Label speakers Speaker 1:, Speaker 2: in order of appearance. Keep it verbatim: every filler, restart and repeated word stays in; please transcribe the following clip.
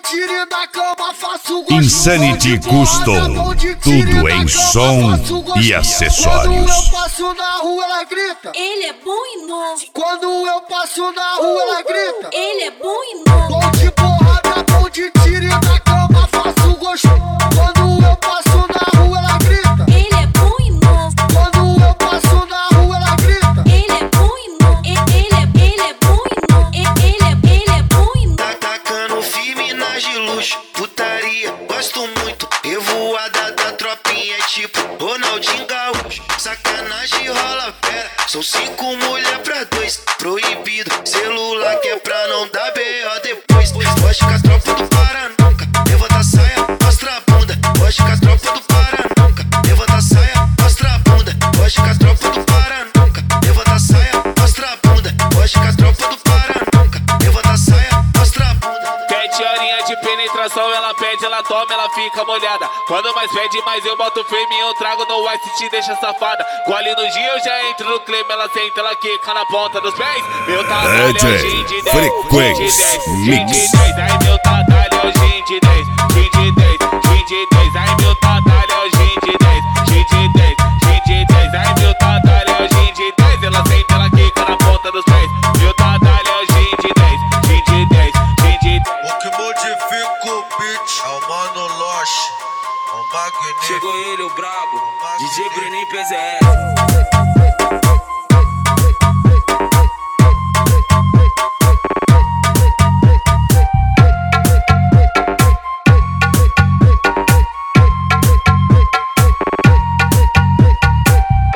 Speaker 1: tire da cama, faço gostoso.
Speaker 2: Insanity Custom, tudo em som e acessórios.
Speaker 1: Quando eu passo na rua, ela grita.
Speaker 3: Ele é bom e novo.
Speaker 1: Quando eu passo na rua, ela grita.
Speaker 3: Ele é bom e novo.
Speaker 1: Bom de porrada, bom de tire da cama, faço gostoso. Quando eu passo na rua, ela grita.
Speaker 3: Ele é bom e novo.
Speaker 1: Quando eu passo na rua, ela grita.
Speaker 3: Ele é bom e novo. Ele é, ele é bom e novo. Ele é, ele é bom e novo.
Speaker 4: Tá tacando firme nas de luxo, putaria, gosto muito. Revoada da tropinha, tipo Ronaldinho Gaúcho. Sacanagem rola fera, são cinco mulher pra dois. Proibido, celular que é pra não dar B O depois. Pode com as tropas do Pará nunca, levanta a saia, mostra a bunda. Pode com as tropas do Pará nunca, levanta a saia, mostra a bunda. Pode com as tropas do Pará nunca, levanta a saia, mostra a bunda. Pode com as tropas do Pará nunca, levanta a saia, mostra a bunda.
Speaker 5: Pede horinha de penetração, ela pede, ela toma, ela fica molhada. Quando mais pede, mais eu boto firme, eu trago no ice e te deixa safada. Gole no dia, eu já entro no clima, ela senta, ela quica na ponta dos pés. Meu tatalho é o gin de dez,
Speaker 2: Frequência
Speaker 5: gin de
Speaker 2: Mix.
Speaker 5: dez, aí meu tatalho é o gin de dez, gin de dez, gin de dez, aí meu tatalho